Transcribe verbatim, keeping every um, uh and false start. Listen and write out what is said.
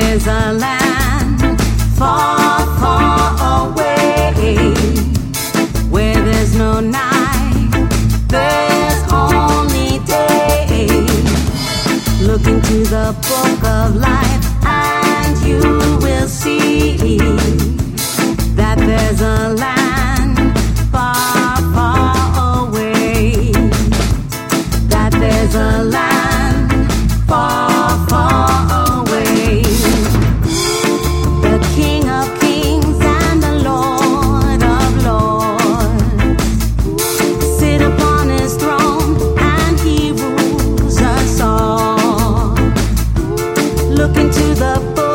is a land far, far away, where there's no night, there's only day. Look into the book of life and you will see that there's a land far, far away, that there's a land far, far away. The King of Kings and the Lord of Lords sit upon his throne and he rules us all. Look into the book